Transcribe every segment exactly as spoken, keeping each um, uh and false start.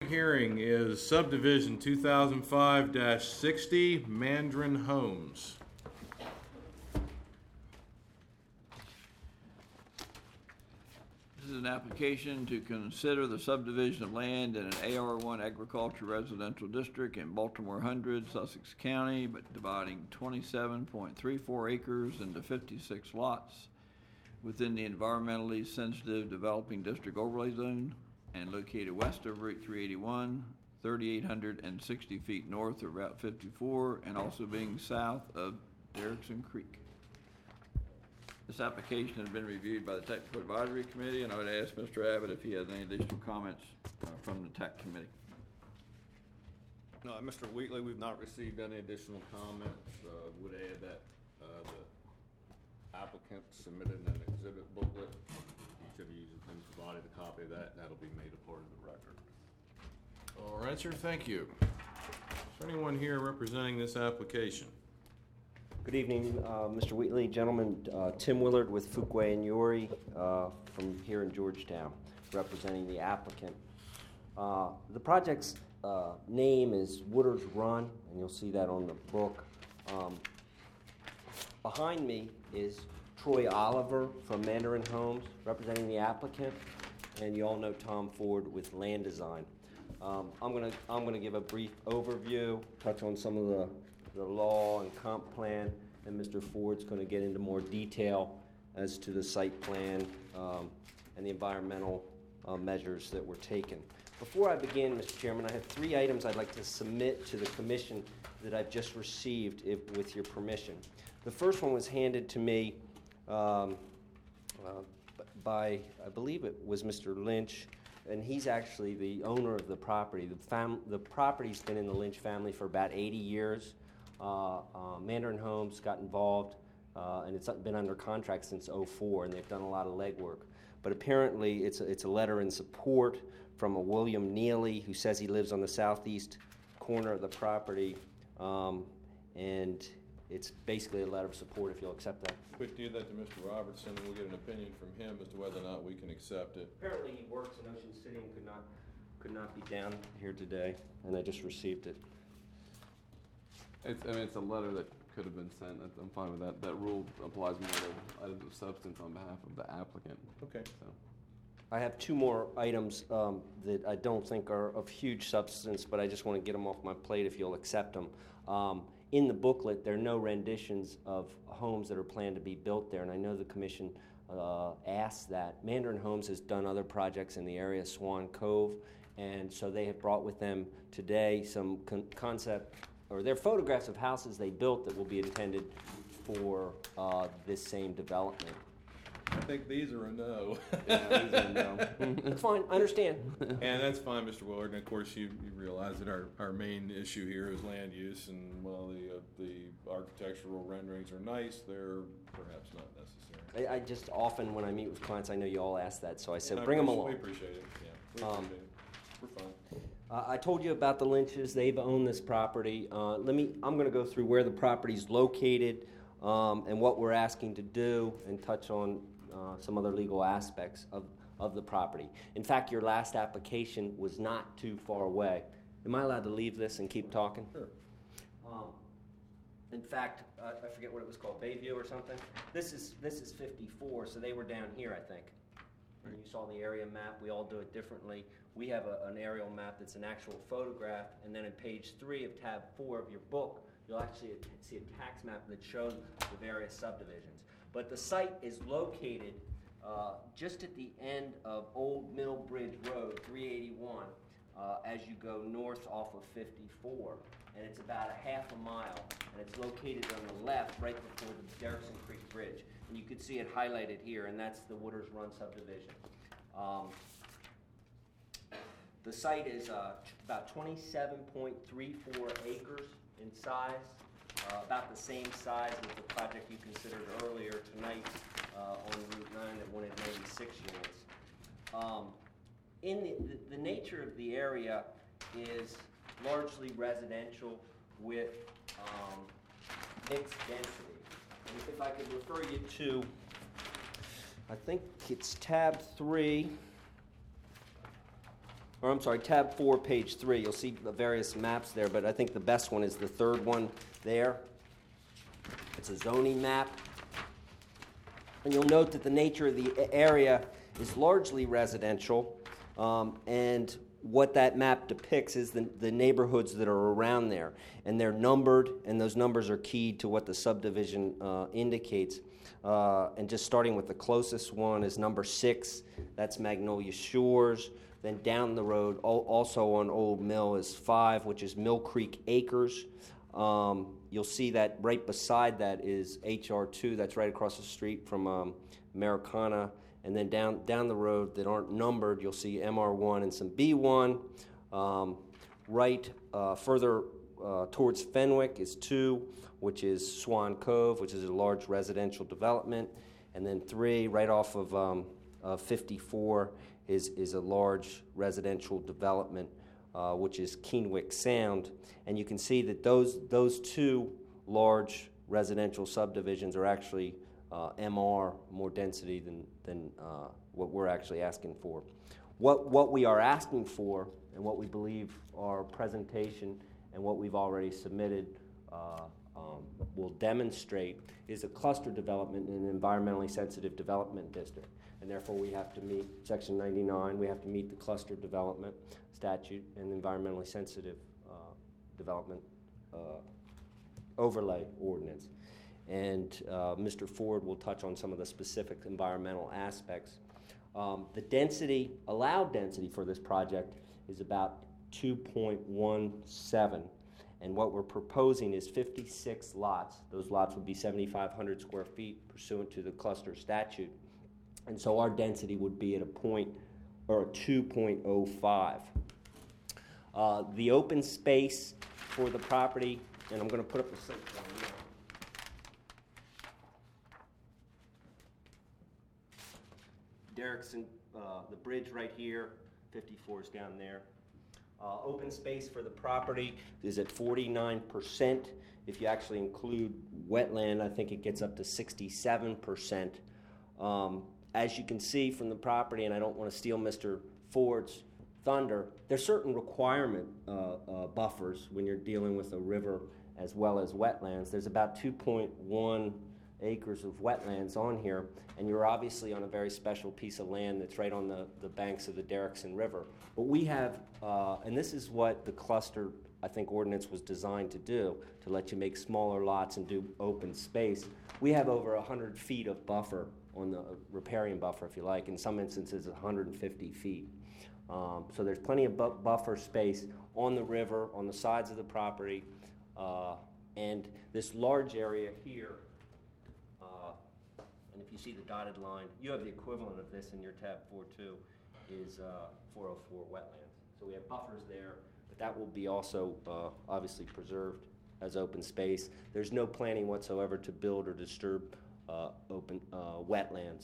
hearing is subdivision two thousand five dash sixty Mandarin Homes. This is an application to consider the subdivision of land in an A R one agriculture residential district in Baltimore Hundred, Sussex County, but dividing twenty-seven point three four acres into fifty-six lots within the environmentally sensitive developing district overlay zone and located west of Route three eighty-one, three thousand eight hundred sixty feet north of Route fifty-four, and also being south of Derrickson Creek. This application has been reviewed by the Technical Advisory Committee, and I would ask Mister Abbott if he has any additional comments uh, from the Tech Committee. No, Mister Wheatley, we've not received any additional comments. Uh, would add that uh, the applicant submitted an exhibit booklet. Each of you has been provided a copy of that, and that'll be made a part of the record. All right, sir, thank you. Is there anyone here representing this application? Good evening, uh, Mister Wheatley. Gentlemen, uh, Tim Willard with Fuquay and Yori uh, from here in Georgetown, representing the applicant. Uh, the project's uh, name is Wooders Run, and you'll see that on the book. Um, behind me is Troy Oliver from Mandarin Homes, representing the applicant, and you all know Tom Ford with Land Design. Um, I'm going to I'm going to give a brief overview, touch on some of the the law and comp plan, and Mister Ford's going to get into more detail as to the site plan um, and the environmental uh, measures that were taken. Before I begin, Mister Chairman, I have three items I'd like to submit to the Commission that I've just received, if, with your permission. The first one was handed to me um, uh, by, I believe it was Mister Lynch, and he's actually the owner of the property. The, fam- the property's been in the Lynch family for about eighty years. Uh, uh, Mandarin Homes got involved, uh, and it's been under contract since oh four, and they've done a lot of legwork. But apparently, it's a, it's a letter in support from a William Neely, who says he lives on the southeast corner of the property, um, and it's basically a letter of support, if you'll accept that. Quick, do that to Mister Robertson, and we'll get an opinion from him as to whether or not we can accept it. Apparently, he works in Ocean City and could not could not be down here today, and I just received it. It's, I mean, it's a letter that could have been sent. That's, I'm fine with that. That rule applies more to items of substance on behalf of the applicant. Okay. So. I have two more items um, that I don't think are of huge substance, but I just want to get them off my plate if you'll accept them. Um, in the booklet, there are no renditions of homes that are planned to be built there, and I know the Commission uh, asked that. Mandarin Homes has done other projects in the area, Swan Cove, and so they have brought with them today some con- concept or they're photographs of houses they built that will be intended for uh, this same development. I think these are a no. Yeah, these are a no. That's fine, I understand. And that's fine, Mister Willard. And of course, you, you realize that our, our main issue here is land use, and while the uh, the architectural renderings are nice, they're perhaps not necessary. I, I just often, when I meet with clients, I know you all ask that, so I said, And I bring them appreciate- along. We appreciate it. Yeah, we Um, appreciate it. We're fine. Uh, I told you about the Lynches. They've owned this property. Uh, let me. I'm going to go through where the property's located um, and what we're asking to do, and touch on uh, some other legal aspects of, of the property. In fact, your last application was not too far away. Am I allowed to leave this and keep talking? Sure. Um, in fact, uh, I forget what it was called, Bayview or something. This is this is fifty-four, so they were down here, I think. And you saw the area map. We all do it differently. We have a, an aerial map that's an actual photograph, and then in page three of tab four of your book, you'll actually see a tax map that shows the various subdivisions. But the site is located uh, just at the end of Old Mill Bridge Road, three eighty-one, uh, as you go north off of fifty-four. And it's about a half a mile, and it's located on the left right before the Derrickson Creek Bridge. And you can see it highlighted here, and that's the Wooders Run subdivision. Um, the site is uh, t- about twenty-seven point three four acres in size, uh, about the same size as the project you considered earlier tonight uh, on Route nine that wanted ninety-six units. Um, in the, the, the nature of the area is largely residential with um, mixed density. And if I could refer you to, I think it's tab three. or I'm sorry, tab four, page three. You'll see the various maps there, but I think the best one is the third one there. It's a zoning map. And you'll note that the nature of the area is largely residential, um, and what that map depicts is the, the neighborhoods that are around there. And they're numbered, and those numbers are keyed to what the subdivision uh, indicates. Uh, and just starting with the closest one is number six, that's Magnolia Shores. Then down the road, al- also on Old Mill, is five, which is Mill Creek Acres. Um, you'll see that right beside that is H R two, that's right across the street from um, Americana. And then down down the road that aren't numbered, you'll see M R one and some B one. Um, right uh, further uh, towards Fenwick is two, which is Swan Cove, which is a large residential development. And then three, right off of um, uh, fifty-four, is, is a large residential development, uh, which is Keenwick Sound. And you can see that those, those two large residential subdivisions are actually uh, M R, more density than, than uh, what we're actually asking for. What, what we are asking for, and what we believe our presentation and what we've already submitted uh, um, will demonstrate, is a cluster development in an environmentally sensitive development district. And therefore we have to meet Section ninety-nine, we have to meet the cluster development statute and environmentally sensitive uh, development uh, overlay ordinance. And uh, Mister Ford will touch on some of the specific environmental aspects. Um, the density, allowed density for this project is about two point one seven. And what we're proposing is fifty-six lots. Those lots would be seventy-five hundred square feet pursuant to the cluster statute. And so our density would be at a point, or a two point oh five. Uh, the open space for the property, and I'm going to put up the site plan now. Derrickson, uh, the bridge right here, fifty-four is down there. Uh, open space for the property is at forty-nine percent. If you actually include wetland, I think it gets up to sixty-seven percent. Um, as you can see from the property, and I don't want to steal Mister Ford's thunder, there's certain requirement uh, uh, buffers when you're dealing with a river as well as wetlands. There's about two point one acres of wetlands on here, and you're obviously on a very special piece of land that's right on the, the banks of the Derrickson River. But we have, uh, and this is what the cluster, I think, ordinance was designed to do, to let you make smaller lots and do open space. We have over one hundred feet of buffer on the uh, riparian buffer, if you like. In some instances, one hundred fifty feet. Um, so there's plenty of bu- buffer space on the river, on the sides of the property, uh, and this large area here. And if you see the dotted line, you have the equivalent of this in your tab four two, is uh, four oh four wetlands. So we have buffers there, but that will be also uh, obviously preserved as open space. There's no planning whatsoever to build or disturb uh, open uh, wetlands.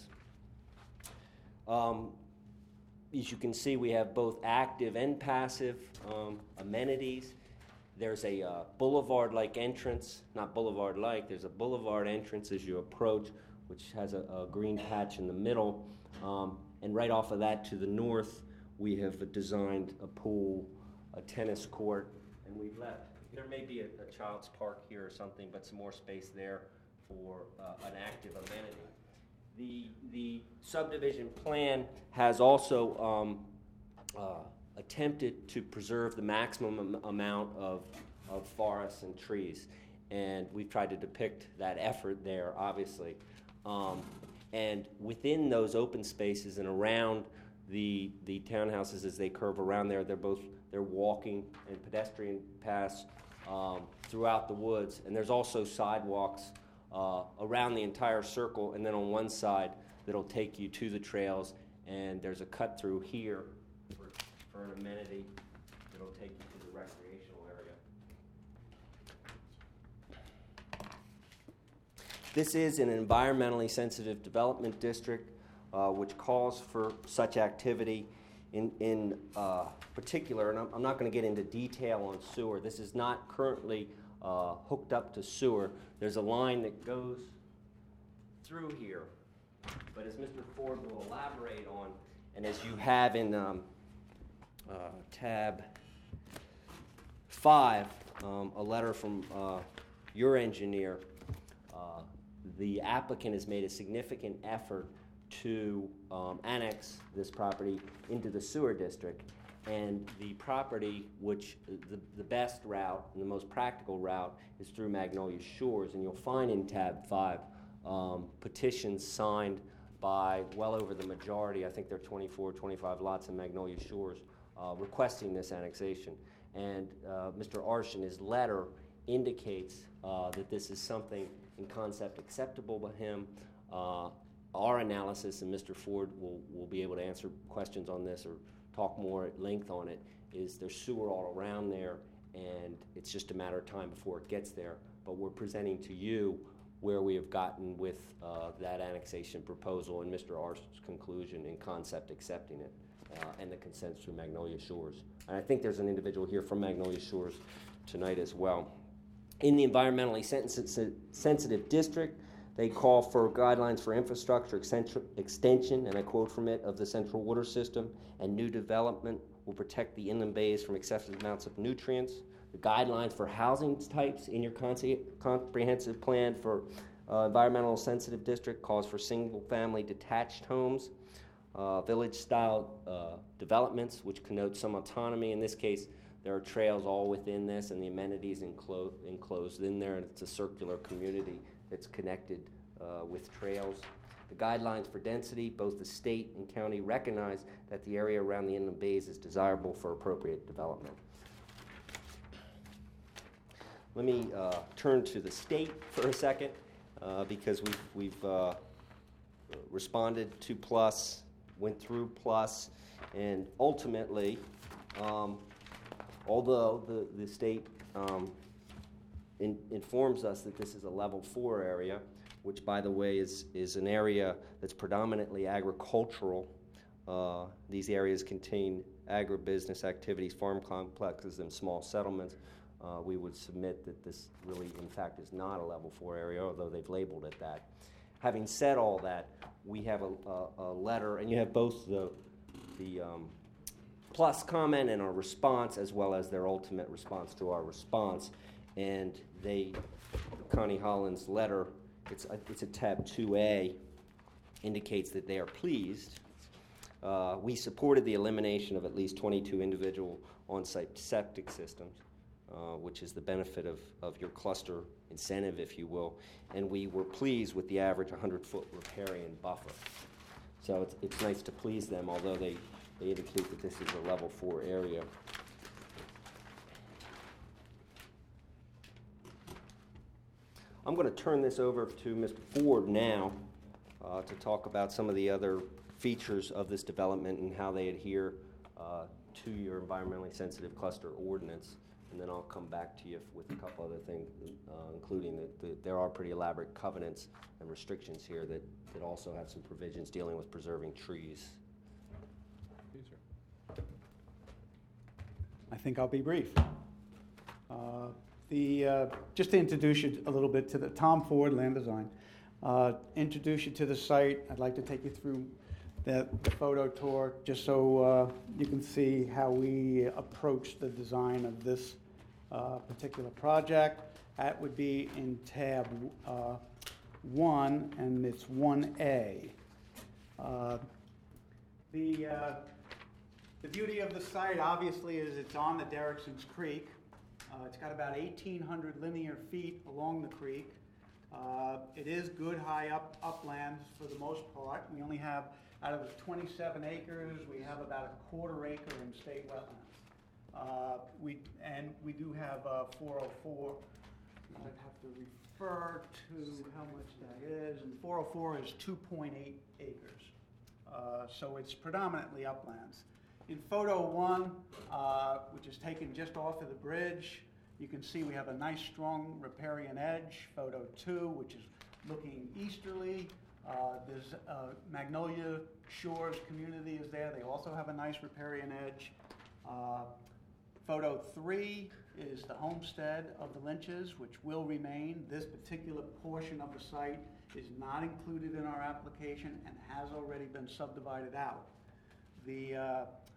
Um, as you can see, we have both active and passive um, amenities. There's a uh, boulevard-like entrance, not boulevard-like, there's a boulevard entrance as you approach, which has a, a green patch in the middle. Um, and right off of that to the north, we have designed a pool, a tennis court, and we've left. There may be a, a child's park here or something, but some more space there for uh, an active amenity. The, the subdivision plan has also um, uh, attempted to preserve the maximum am- amount of, of forests and trees. And we've tried to depict that effort there, obviously. Um, and within those open spaces and around the the townhouses as they curve around there, they're both they're walking and pedestrian paths um, throughout the woods. And there's also sidewalks uh, around the entire circle, and then on one side that'll take you to the trails. And there's a cut through here for, for an amenity that'll take you to the recreational area. This is an environmentally sensitive development district, uh, which calls for such activity. In, in uh, particular, and I'm, I'm not going to get into detail on sewer. This is not currently uh, hooked up to sewer. There's a line that goes through here. But as Mister Ford will elaborate on, and as you have in um, uh, tab five, um, a letter from uh, your engineer. Uh, the applicant has made a significant effort to um, annex this property into the sewer district. And the property, which the, the best route and the most practical route is through Magnolia Shores. And you'll find in tab five um, petitions signed by well over the majority, I think there are twenty-four, twenty-five lots in Magnolia Shores, uh, requesting this annexation. And uh, Mister Arsh in his letter indicates uh, that this is something in concept acceptable to him. Uh, our analysis, and Mister Ford will, will be able to answer questions on this or talk more at length on it, is there's sewer all around there, and it's just a matter of time before it gets there. But we're presenting to you where we have gotten with uh, that annexation proposal and Mister Arsh's conclusion in concept accepting it, uh, and the consent through Magnolia Shores. And I think there's an individual here from Magnolia Shores tonight as well. In the environmentally sensitive, sensitive district, they call for guidelines for infrastructure extension, and I quote from it, of the central water system, and new development will protect the inland bays from excessive amounts of nutrients. The guidelines for housing types in your comprehensive plan for uh, environmental sensitive district calls for single-family detached homes, uh, village-style uh, developments, which connote some autonomy. In this case, there are trails all within this, and the amenities enclo- enclosed in there, and it's a circular community that's connected uh, with trails. The guidelines for density, both the state and county recognize that the area around the inland bays is desirable for appropriate development. Let me uh, turn to the state for a second, uh, because we've, we've uh, responded to plus, went through plus, and ultimately, um, although the, the state um, In, informs us that this is a level four area, which, by the way, is, is an area that's predominantly agricultural. Uh, these areas contain agribusiness activities, farm complexes, and small settlements. Uh, we would submit that this really, in fact, is not a level four area, although they've labeled it that. Having said all that, we have a, a, a letter, and you have both the, the um, plus comment and our response, as well as their ultimate response to our response. And they, Connie Holland's letter, it's a, it's a tab two A, indicates that they are pleased. Uh, we supported the elimination of at least twenty-two individual on-site septic systems, uh, which is the benefit of, of your cluster incentive, if you will. And we were pleased with the average one hundred foot riparian buffer. So it's, it's nice to please them, although they, they indicate that this is a level four area. I'm going to turn this over to Mister Ford now uh, to talk about some of the other features of this development and how they adhere uh, to your environmentally sensitive cluster ordinance. And then I'll come back to you with a couple other things, uh, including that the, there are pretty elaborate covenants and restrictions here that, that also have some provisions dealing with preserving trees. Yes, sir. I think I'll be brief. Uh, The, uh, just to introduce you a little bit to the Tom Ford Land Design, uh, introduce you to the site. I'd like to take you through the, the photo tour just so uh, you can see how we approach the design of this uh, particular project. That would be in tab uh, one, and it's one A. Uh, the, uh, the beauty of the site, obviously, is it's on the Derrickson's Creek. Uh, it's got about eighteen hundred linear feet along the creek. Uh, it is good high up uplands for the most part. We only have, out of the twenty-seven acres, we have about a quarter acre in state wetlands. Uh, we, and we do have uh, four oh four. I'd have to refer to how much that is, and four oh four is two point eight acres. Uh, so it's predominantly uplands. In photo one, uh, which is taken just off of the bridge, you can see we have a nice strong riparian edge. Photo two, which is looking easterly, uh, there's uh, Magnolia Shores community is there. They also have a nice riparian edge. Uh, photo three is the homestead of the Lynches, which will remain. This particular portion of the site is not included in our application and has already been subdivided out. The uh,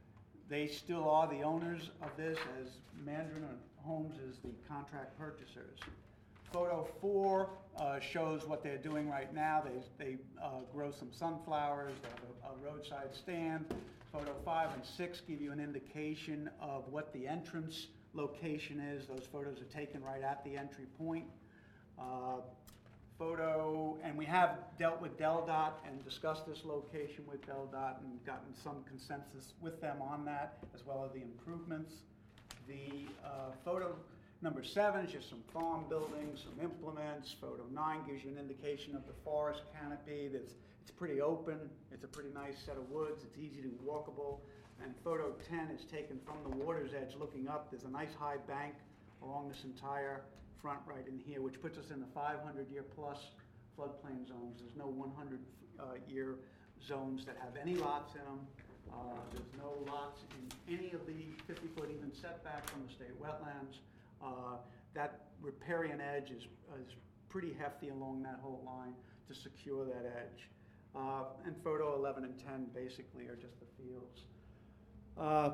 They still are the owners of this, as Mandarin Homes is the contract purchasers. Photo four uh, shows what they're doing right now. They, they uh, grow some sunflowers, they have a, a roadside stand. Photo five and six give you an indication of what the entrance location is. Those photos are taken right at the entry point. Uh, photo, and we have dealt with DelDOT and discussed this location with DelDOT and gotten some consensus with them on that, as well as the improvements. The uh, photo number seven is just some farm buildings, some implements. Photo nine gives you an indication of the forest canopy. That's, it's pretty open. It's a pretty nice set of woods. It's easy to walkable. And photo ten is taken from the water's edge looking up. There's a nice high bank along this entire front right in here, which puts us in the five hundred year plus floodplain zones. There's no one hundred year zones that have any lots in them. Uh, there's no lots in any of the fifty foot even setback from the state wetlands. Uh, that riparian edge is, is pretty hefty along that whole line to secure that edge. Uh, and photo eleven and ten basically are just the fields. Uh,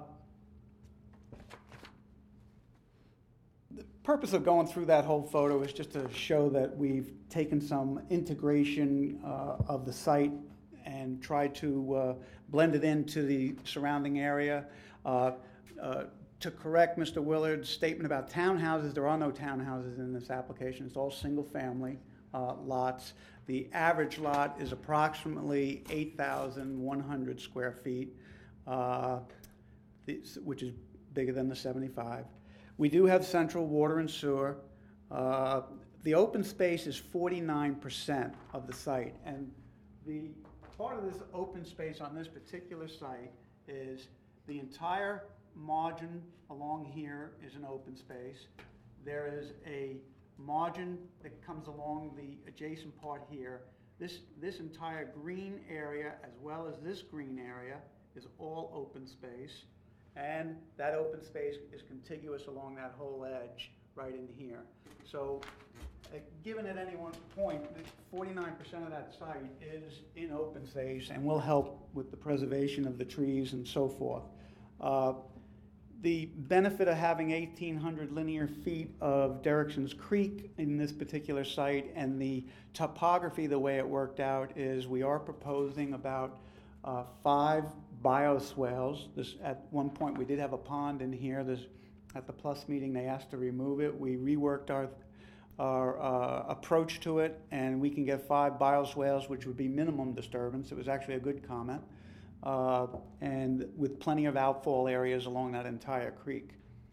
the purpose of going through that whole photo is just to show that we've taken some integration uh, of the site and tried to uh, blend it into the surrounding area. Uh, uh, to correct Mister Willard's statement about townhouses, there are no townhouses in this application. It's all single-family uh, lots. The average lot is approximately eight thousand one hundred square feet. Uh, which is bigger than the seventy-five. We do have central water and sewer. Uh, the open space is forty-nine percent of the site, and the part of this open space on this particular site is the entire margin along here is an open space. There is a margin that comes along the adjacent part here. This, this entire green area, as well as this green area, is all open space. And that open space is contiguous along that whole edge right in here. So uh, given at any one point, forty-nine percent of that site is in open space and will help with the preservation of the trees and so forth. Uh, the benefit of having eighteen hundred linear feet of Derrickson's Creek in this particular site and the topography, the way it worked out, is we are proposing about uh, five bioswales. This, at one point, we did have a pond in here. This, at the Plus meeting, they asked to remove it. We reworked our our uh, approach to it, and we can get five bioswales, which would be minimum disturbance. It was actually a good comment, uh, and with plenty of outfall areas along that entire creek.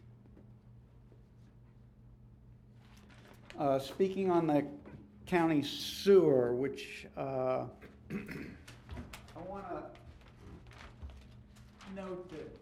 Uh, speaking on the county sewer, which uh, I want to note that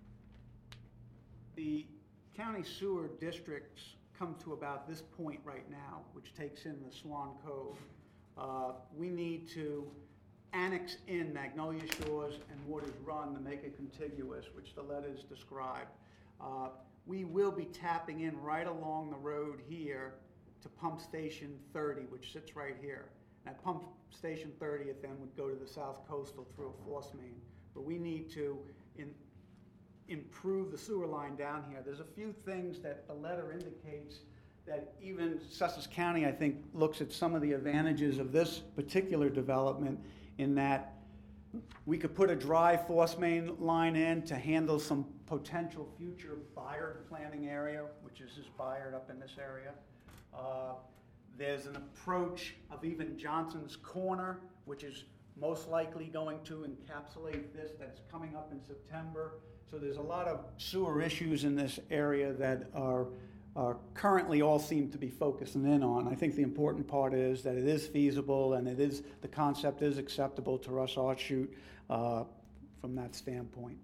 the county sewer districts come to about this point right now, which takes in the Swan Cove. Uh, we need to annex in Magnolia Shores and Waters Run to make it contiguous, which the letters describe. Uh, we will be tapping in right along the road here to Pump Station thirty, which sits right here. At Pump Station thirty, it then would go to the South Coastal through a force main. But we need to in, improve the sewer line down here. There's a few things that the letter indicates that even Sussex County, I think, looks at some of the advantages of this particular development in that we could put a dry force main line in to handle some potential future Byard planting area, which is this Byard up in this area. Uh, there's an approach of even Johnson's Corner, which is most likely going to encapsulate this, that's coming up in September. So there's a lot of sewer issues in this area that are, are currently all seem to be focusing in on. I think the important part is that it is feasible and it is, the concept is acceptable to Russ Offshoot uh, from that standpoint.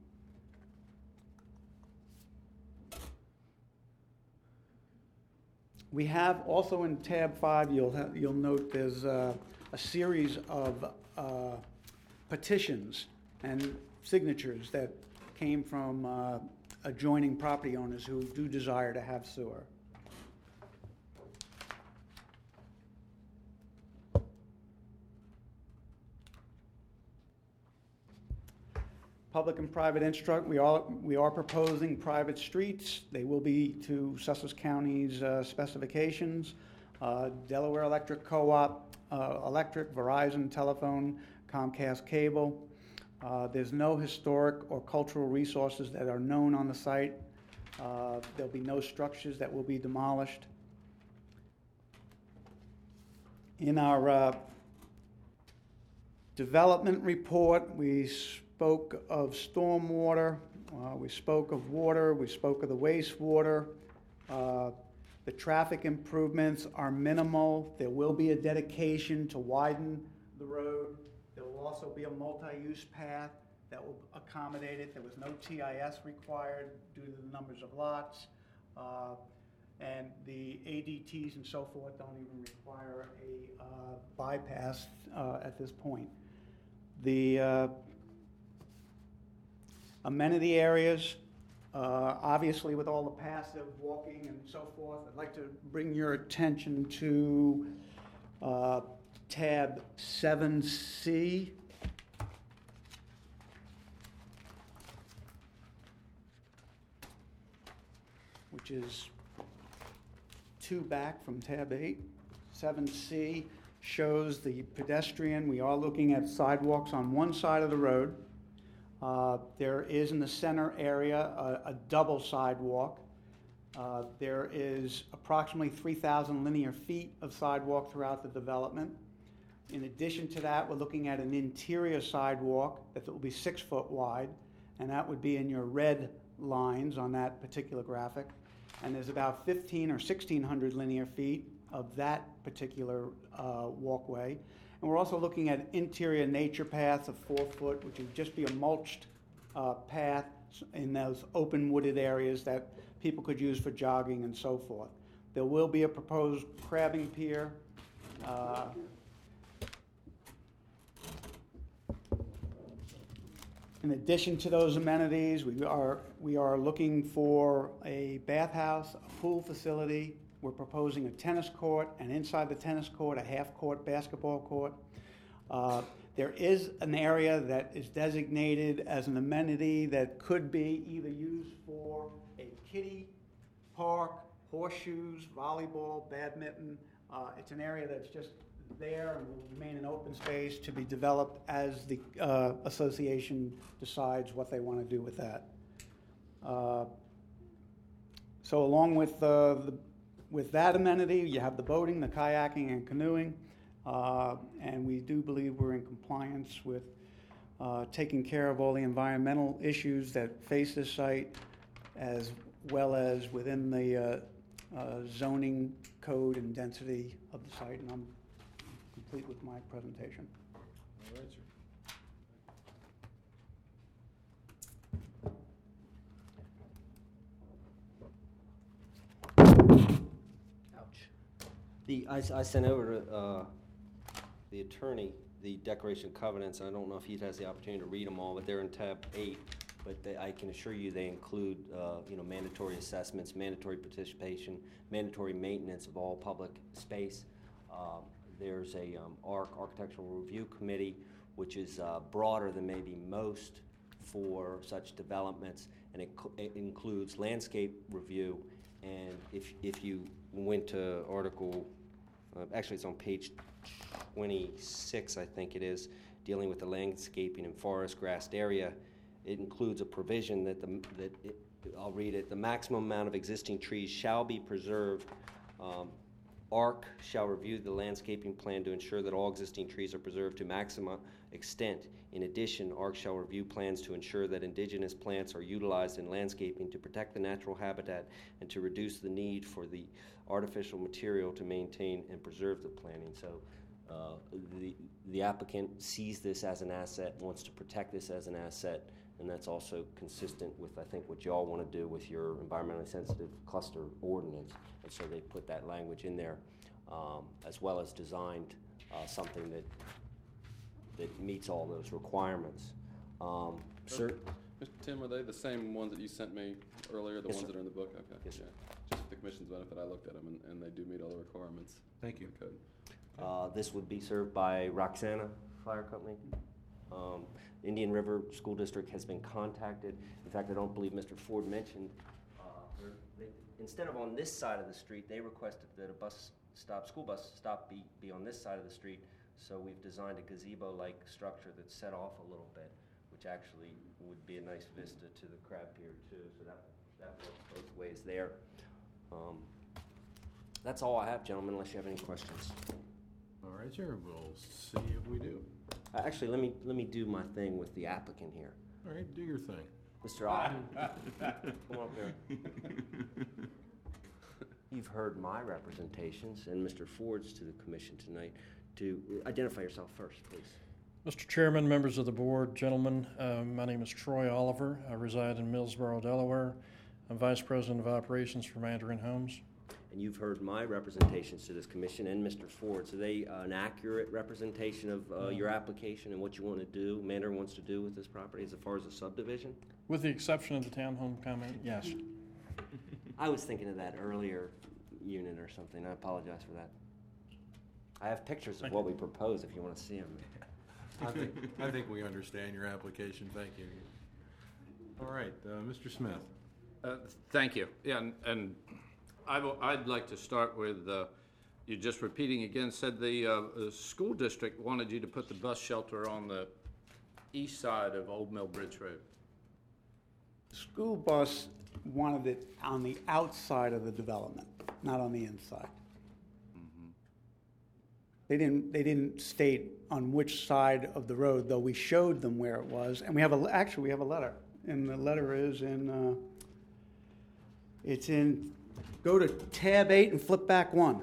We have also in tab five, you'll, have, you'll note there's uh, a series of uh, petitions and signatures that came from uh, adjoining property owners who do desire to have sewer. Public and private instruct, we are, we are proposing private streets. They will be to Sussex County's uh, specifications. Uh, Delaware Electric Co-op, uh, Electric, Verizon, Telephone, Comcast Cable. Uh, There's no historic or cultural resources that are known on the site. Uh, There'll be no structures that will be demolished. In our uh, development report, we spoke of stormwater, uh, we spoke of water, we spoke of the wastewater. Uh, the traffic improvements are minimal. There will be a dedication to widen the road. There will also be a multi-use path that will accommodate it. There was no T I S required due to the numbers of lots. Uh, and the A D Ts and so forth don't even require a uh, bypass uh, at this point. The uh, amenity areas, uh, obviously with all the passive walking and so forth, I'd like to bring your attention to uh, tab seven C. Which is two back from tab eight. seven C shows the pedestrian. We are looking at sidewalks on one side of the road. Uh, there is in the center area a, a double sidewalk. Uh, there is approximately three thousand linear feet of sidewalk throughout the development. In addition to that, we're looking at an interior sidewalk that will be six foot wide, and that would be in your red lines on that particular graphic. And there's about fifteen or sixteen hundred linear feet of that particular uh, walkway. And we're also looking at interior nature paths of four foot, which would just be a mulched uh, path in those open wooded areas that people could use for jogging and so forth. There will be a proposed crabbing pier. Uh, In addition to those amenities, we are, we are looking for a bathhouse, a pool facility. We're proposing a tennis court, and inside the tennis court, a half-court basketball court. Uh, there is an area that is designated as an amenity that could be either used for a kiddie park, horseshoes, volleyball, badminton. Uh, it's an area that's just there and will remain an open space to be developed as the uh, association decides what they want to do with that. Uh, so along with, uh, the, with that amenity, you have the boating, the kayaking, and canoeing, uh, and we do believe we're in compliance with uh, taking care of all the environmental issues that face this site, as well as within the uh, uh, zoning code and density of the site. And I'm complete with my presentation. All right, sir. Ouch. The, I, I sent over to uh, the attorney the declaration of covenants. I don't know if he has the opportunity to read them all, but they're in tab eight. But they, I can assure you they include, uh, you know, mandatory assessments, mandatory participation, mandatory maintenance of all public space. Uh, there's a um, A R C, Architectural Review Committee, which is uh, broader than maybe most for such developments, and it, it includes landscape review. And if if you went to article, uh, actually it's on page twenty-six, I think it is, dealing with the landscaping and forest grassed area. It includes a provision that the that it, I'll read it. The maximum amount of existing trees shall be preserved. Um, A R C shall review the landscaping plan to ensure that all existing trees are preserved to maximum extent. In addition, A R C shall review plans to ensure that indigenous plants are utilized in landscaping to protect the natural habitat and to reduce the need for the artificial material to maintain and preserve the planting. So uh, the, the applicant sees this as an asset, wants to protect this as an asset, and that's also consistent with, I think, what you all want to do with your environmentally sensitive cluster ordinance. And so they put that language in there, um, as well as designed uh, something that that meets all those requirements. Um, sir, Mister Tim, are they the same ones that you sent me earlier, the Yes, ones sir. that are in the book? Okay. Yes, sir. Yeah. Just for the commission's benefit, I looked at them, and, and they do meet all the requirements. Thank you. of the code. uh, this would be served by Roxana Fire Company. Um, Indian River School District has been contacted. In fact, I don't believe Mister Ford mentioned, uh, they're- they, instead of on this side of the street, they requested that a bus stop, school bus stop be, be on this side of the street. So we've designed a gazebo-like structure that's set off a little bit, which actually would be a nice vista to the crab pier too. So that, that works both ways there. Um, that's all I have, gentlemen, unless you have any questions. All right, sir, we'll see if we do. Uh, actually, let me, let me do my thing with the applicant here. All right, do your thing. Mister Ott, come up here. You've heard my representations and Mister Ford's to the commission tonight. To identify yourself first, please. Mister Chairman, members of the board, gentlemen, uh, my name is Troy Oliver. I reside in Millsboro, Delaware. I'm Vice President of Operations for Mandarin Homes. And you've heard my representations to this commission and Mister Ford. So they uh, an accurate representation of uh, your application and what you want to do, Mandarin wants to do with this property as far as a subdivision? With the exception of the townhome comment, yes. I was thinking of that earlier unit or something. I apologize for that. I have pictures of Thank what you. we propose if you want to see them. I think, I think we understand your application, thank you. All right, uh, Mister Smith. Uh, Thank you. Yeah, and- and I will- I'd like to start with, uh, you just repeating again, said the uh, the school district wanted you to put the bus shelter on the east side of Old Mill Bridge Road. School bus wanted it on the outside of the development, not on the inside. They didn't, they didn't state on which side of the road, though we showed them where it was. And we have a, actually, we have a letter. And the letter is in, uh, it's in, go to tab eight and flip back one.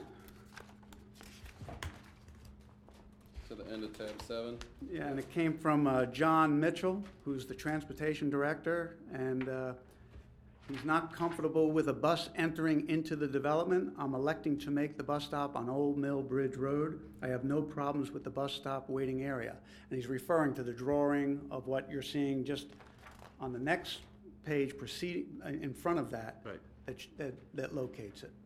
To the end of tab seven. Yeah, and it came from uh, John Mitchell, who's the transportation director, and uh, he's not comfortable with a bus entering into the development. I'm electing to make the bus stop on Old Mill Bridge Road. I have no problems with the bus stop waiting area. And he's referring to the drawing of what you're seeing just on the next page preceding, in front of that, Right. that, that, that locates it.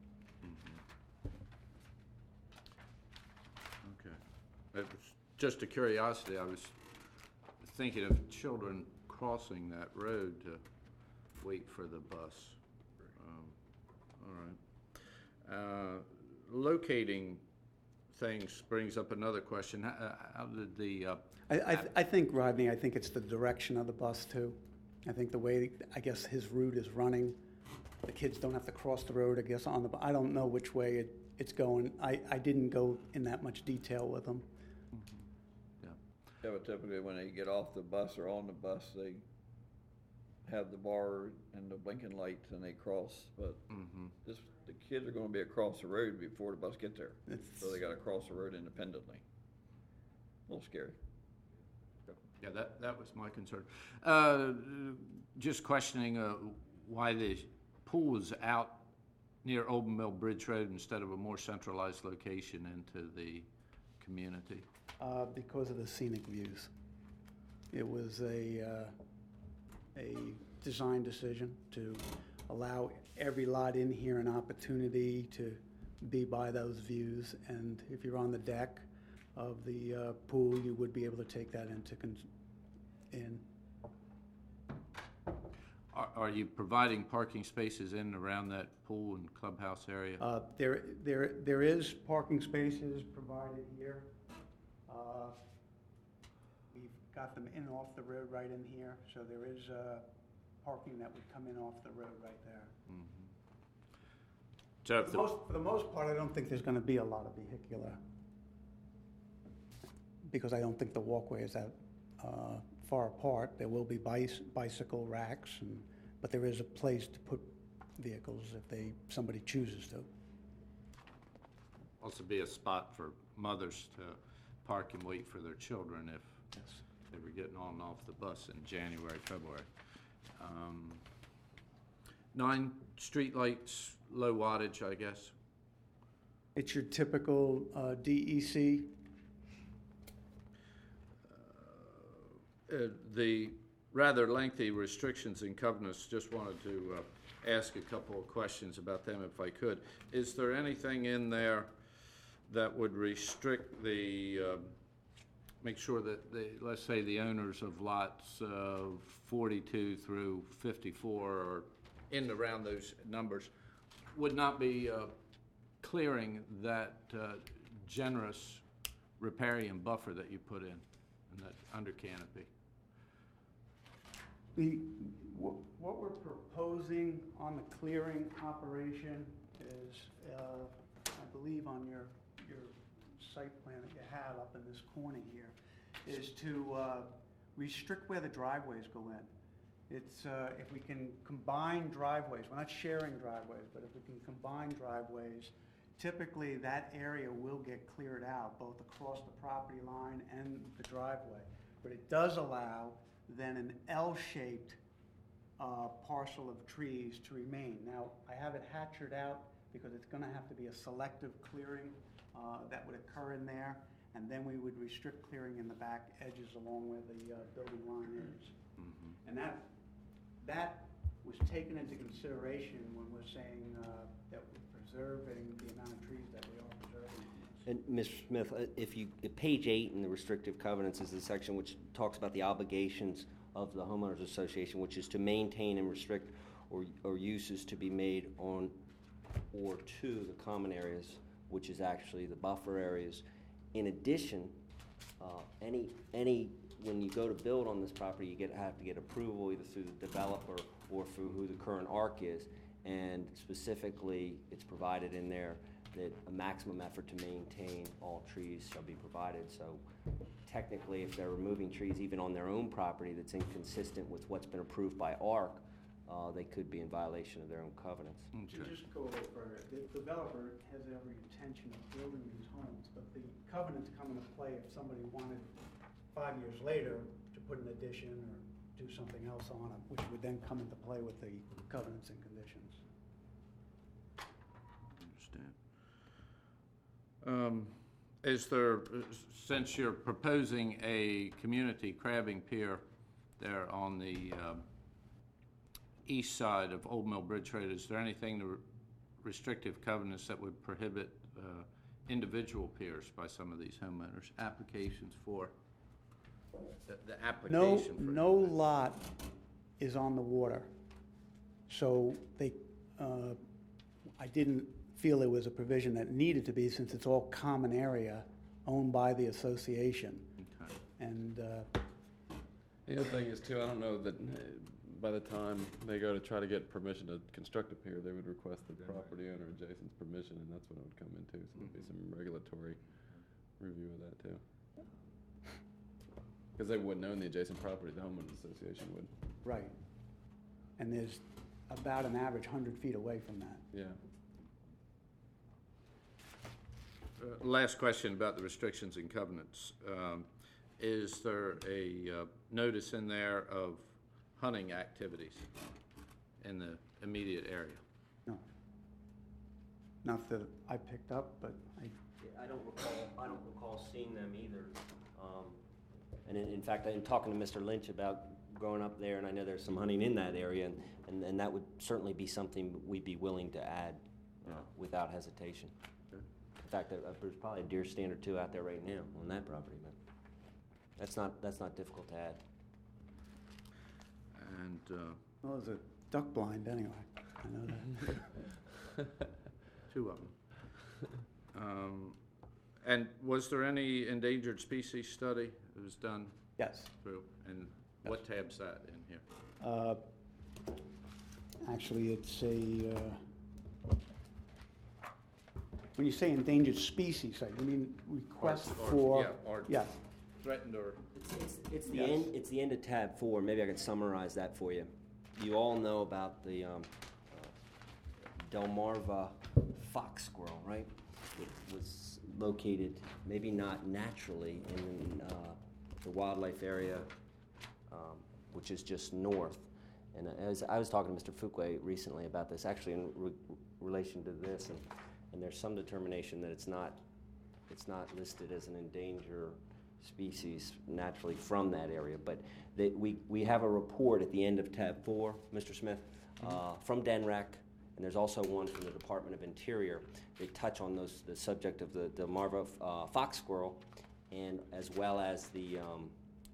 Okay. It was just a curiosity. I was thinking of children crossing that road to wait for the bus. Um, All right. Uh, Locating things brings up another question. How, uh, how did the, uh, I, I, I think, Rodney, I think it's the direction of the bus, too. I think the way, I guess, his route is running, the kids don't have to cross the road, I guess, on the, bu- I don't know which way it, it's going. I, I didn't go in that much detail with them. yeah. Yeah, but typically when they get off the bus or on the bus, they have the bar and the blinking lights and they cross, but Mhm. this, the kids are gonna be across the road before the bus gets there. It's- So they gotta cross the road independently. A little scary. Yeah, that, that was my concern. Uh, Just questioning uh, why the pool was out near Old Mill Bridge Road instead of a more centralized location into the community. Uh, because of the scenic views. It was a, uh, a design decision to allow every lot in here an opportunity to be by those views. And if you're on the deck of the uh, pool, you would be able to take that into, con- in. Are, are you providing parking spaces in and around that pool and clubhouse area? Uh, There, there, there is parking spaces provided here. Uh, We've got them in and off the road right in here, so there is uh, parking that would come in off the road right there. So if For the- the most, for the most part, I don't think there's gonna be a lot of vehicular, because I don't think the walkway is that uh, far apart. There will be bice- bicycle racks, and, but there is a place to put vehicles if they, somebody chooses to. also be a spot for mothers to park and wait for their children if Yes. they were getting on and off the bus in January, February. Um, Nine streetlights, low wattage, I guess. It's your typical uh, D E C. Uh, The rather lengthy restrictions and covenants, just wanted to uh, ask a couple of questions about them if I could. Is there anything in there that would restrict the um, make sure that the, let's say the owners of lots uh, forty-two through fifty-four or in around those numbers would not be uh, clearing that uh, generous riparian buffer that you put in, in that under canopy. The, wh- what we're proposing on the clearing operation is, uh, I believe on your, your site plan that you have up in this corner here, is to uh, restrict where the driveways go in. It's, uh, if we can combine driveways, we're not sharing driveways, but if we can combine driveways, typically that area will get cleared out, both across the property line and the driveway. But it does allow then an L-shaped uh, parcel of trees to remain. Now, I have it hatchered out because it's gonna have to be a selective clearing uh, that would occur in there, and then we would restrict clearing in the back edges along where the uh, building line is. Mm-hmm. And that, that was taken into consideration when we're saying uh, that we're preserving the amount of trees that we are preserving. And Mister Smith, uh, if you, if page eight in the restrictive covenants is the section which talks about the obligations of the homeowners association, which is to maintain and restrict or, or uses to be made on or to the common areas, which is actually the buffer areas. In addition, uh, any, any, when you go to build on this property, you get, have to get approval either through the developer or through who the current A R C is. And specifically, it's provided in there that a maximum effort to maintain all trees shall be provided. So technically, if they're removing trees even on their own property that's inconsistent with what's been approved by A R C, uh, they could be in violation of their own covenants. To just go a little further, the developer has every intention of building these homes, but the covenants come into play if somebody wanted five years later to put an addition or do something else on it, which would then come into play with the covenants and conditions. Understand. Um, is there, since you're proposing a community crabbing pier there on the um, east side of Old Mill Bridge Road, is there anything to re- restrictive covenants that would prohibit uh, individual piers by some of these homeowners? Applications for the, the No, application for no lot is on the water. So they, uh, I didn't feel there was a provision that needed to be, since it's all common area owned by the association. Okay. And uh, The other thing is too, I don't know that uh, by the time they go to try to get permission to construct a pier, they would request the property owner adjacent's permission, and that's when it would come into. So there'd be some regulatory review of that too. Because they wouldn't own the adjacent property, the homeowners association would. right. And there's about an average hundred feet away from that. Yeah. Uh, last question about the restrictions and covenants. Um, is there a uh, notice in there of hunting activities in the immediate area? No. Not that I picked up, but I, I don't recall, I don't recall seeing them either. Um, and in, in fact, I'm talking to Mister Lynch about growing up there, and I know there's some hunting in that area, and, and, and that would certainly be something we'd be willing to add uh, without hesitation. Okay. In fact, uh, there's probably a deer stand or two out there right now on that property, but that's not, that's not difficult to add. And uh, well, there's a duck blind anyway. I know that. two of them. Um, and was there any endangered species study that was done Yes. through? And what tab's that in here? Uh, Actually, it's a, uh, when you say endangered species, you mean request Or- or- for? yeah, or- Yes. Threatened or? It's, it's, it's the Yes. end. It's the end of tab four. Maybe I could summarize that for you. You all know about the um, uh, Delmarva fox squirrel, right? It was located, maybe not naturally, in uh, the wildlife area, um, which is just north. And as I was talking to Mister Fuqua recently about this, actually in re- relation to this, and, and there's some determination that it's not, it's not listed as an endangered species naturally from that area, but that we, we have a report at the end of tab four, Mister Smith, uh, from D N R E C, and there's also one from the Department of Interior. They touch on those, the subject of the, the Marva uh, fox squirrel, and as well as the um,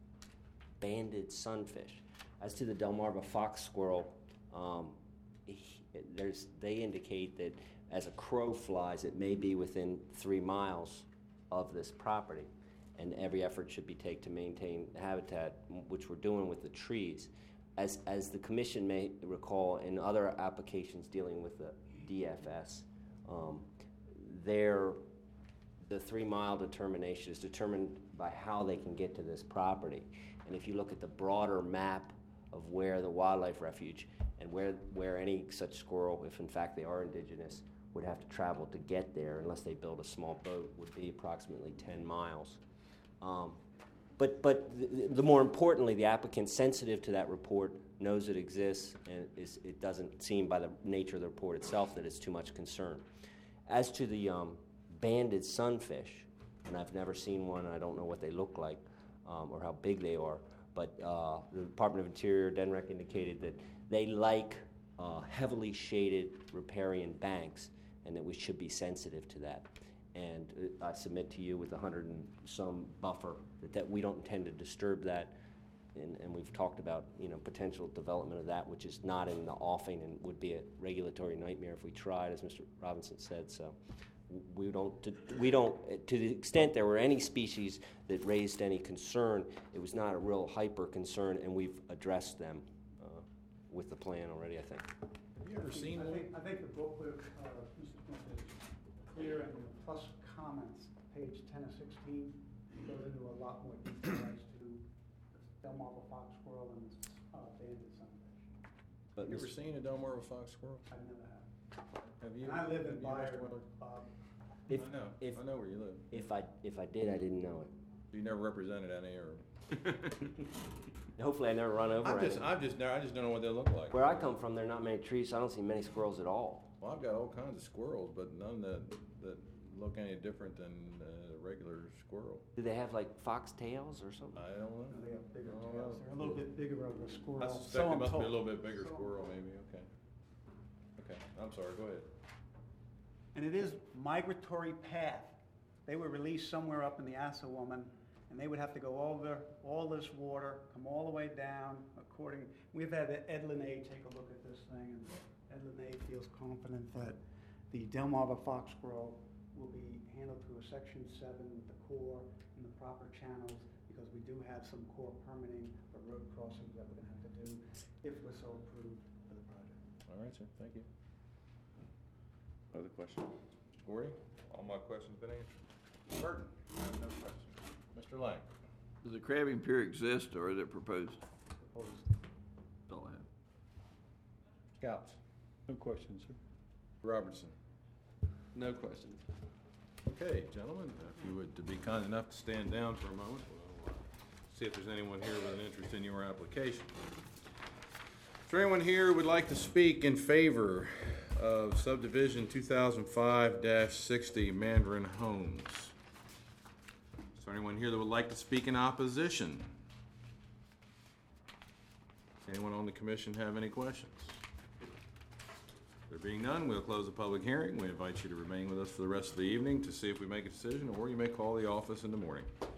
banded sunfish. As to the Delmarva fox squirrel, um, he- there's, they indicate that as a crow flies, it may be within three miles of this property, and every effort should be taken to maintain habitat, which we're doing with the trees. As, as the commission may recall in other applications dealing with the D F S, um, their, the three-mile determination is determined by how they can get to this property. And if you look at the broader map of where the wildlife refuge and where, where any such squirrel, if in fact they are indigenous, would have to travel to get there unless they build a small boat, would be approximately ten miles. Um, but but the, the more importantly, the applicant, sensitive to that report, knows it exists, and is, it doesn't seem by the nature of the report itself that it's too much concern. As to the um, banded sunfish, and I've never seen one, and I don't know what they look like um, or how big they are, but uh, the Department of Interior, D N R E C, indicated that they like uh, heavily shaded riparian banks, and that we should be sensitive to that. And uh, I submit to you with a hundred and some buffer that, that we don't intend to disturb that. And, and we've talked about, you know, potential development of that, which is not in the offing and would be a regulatory nightmare if we tried, as Mister Robinson said. So we don't, we don't, to the extent there were any species that raised any concern, it was not a real hyper concern, and we've addressed them uh, with the plan already, I think. Have you ever seen I one? think, I think the booklet, uh, Mister Smith, is clear, and the plus comments, page ten of sixteen, goes into a lot more detail as to Delmarva fox squirrel and uh, banded sunfish. But Have you ever Mister seen a Delmarva fox squirrel? I never have. Have you? And I live in Have you, Mister Byron, Willard? Bob. If, I know, if, I know where you live. if I if I did, I didn't know it. You never represented any, or? Hopefully, I never run over I've just, any. I've just, never- I just don't know what they look like. Where I come from, there are not many trees, so I don't see many squirrels at all. Well, I've got all kinds of squirrels, but none that, that look any different than a regular squirrel. Do they have like fox tails or something? I don't know. They have bigger Oh, tails. They're a little bit bigger of a I squirrel. suspect So it I'm must be a told. little bit bigger So- squirrel, maybe, okay. Okay, I'm sorry, go ahead. And it is migratory path. They were released somewhere up in the Assawoman, and they would have to go over all this water, come all the way down according, we've had Ed Linnae take a look at this thing, and Ed Linnae feels confident that the Delmarva fox squirrel will be handled through a section seven with the core and the proper channels, because we do have some core permitting for road crossings that we're gonna have to do if we're so approved for the project. All right, sir, thank you. Other question? Mister Gordy? All my questions been answered. Burton? I have no questions. Mister Lang? Does the crabbing pier exist, or is it proposed? Proposed. That's all I have. Scouts? No questions, sir. Robertson? No questions. Okay, gentlemen, if you would to be kind enough to stand down for a moment, we'll uh, see if there's anyone here with an interest in your application. Is there anyone here who would like to speak in favor of subdivision two thousand five sixty Mandarin Homes? Is there anyone here that would like to speak in opposition? Anyone on the commission have any questions? There being none, we'll close the public hearing. We invite you to remain with us for the rest of the evening to see if we make a decision, or you may call the office in the morning.